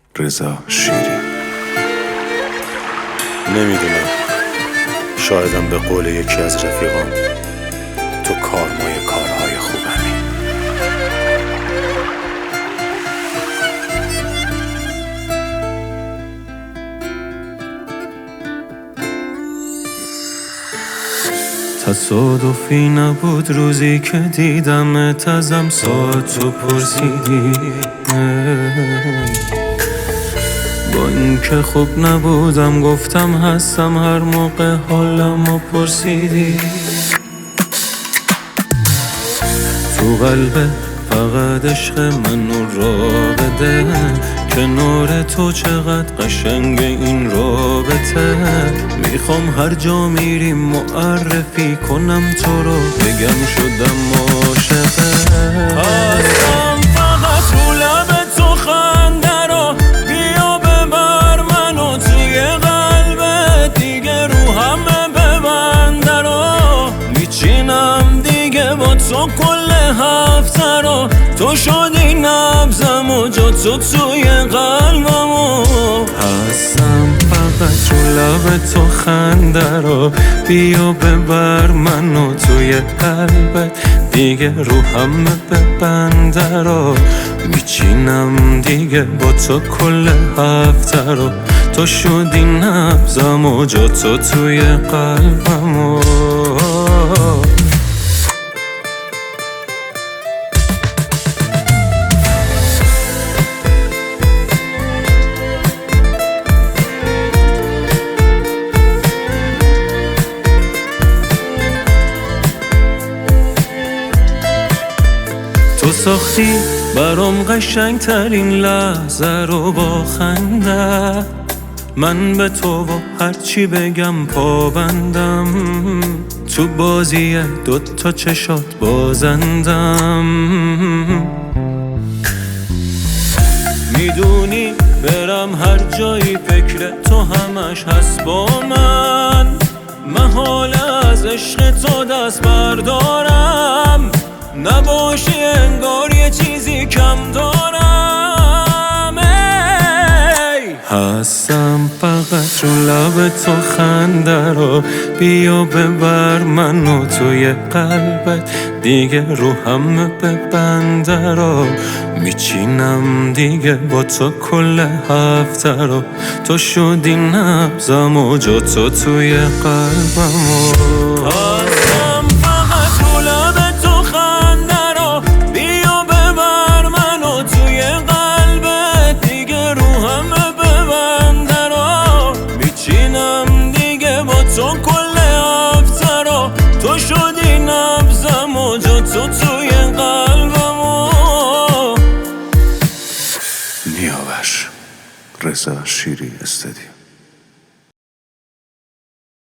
رضا شیری. نمیدونم، شایدم به قول یکی از رفیقام تو کارمای کارهای خوبمی. تصادفی نبود روزی که دیدمت، ازم ساعتو پرسیدی. با اینکه خوب نبودم گفتم هستم، هر موقع حالمو پرسیدی. تو قلبت فقط عشق منو را بده، کنار تو چقدر قشنگ این رابطه. میخوام هر جا میریم معرفی کنم تو رو، بگم شدم عاشقه. هستم فقط رو لب تو خنده رو، بیا ببر منو توی قلبت، دیگه رو همه ببنده رو. میچینم دیگه با تو کل هفته رو، تو شدی نبضم و جا تو توی قلبمو. هستم فقط رو لب تو خنده رو، بیا ببر منو توی قلبت، دیگه رو همه ببنده رو. میچینم دیگه با تو کل هفته رو، تو شدی نبضم و جا تو توی قلبمو. تو ساختی برام قشنگ ترین لحظه رو با خنده، من به تو و هرچی بگم پابندم، تو بازی دوتا چشات بازندم. میدونی برم هر جایی فکر تو همش هست با من، محال از عشق تو دست بردارم، نباشی انگار یه چیزی کم دارم. هستم فقط رو لب تو خنده رو، بیا ببر منو توی قلبت، دیگه رو همه ببنده رو. میچینم دیگه با تو کل هفته رو، تو شدی نبضم و جا تو توی قلبمو. تو کل هفته رو، تو شدی نبضم و جا تو توی قلبمو. نیاوش رضا شیری استودیو.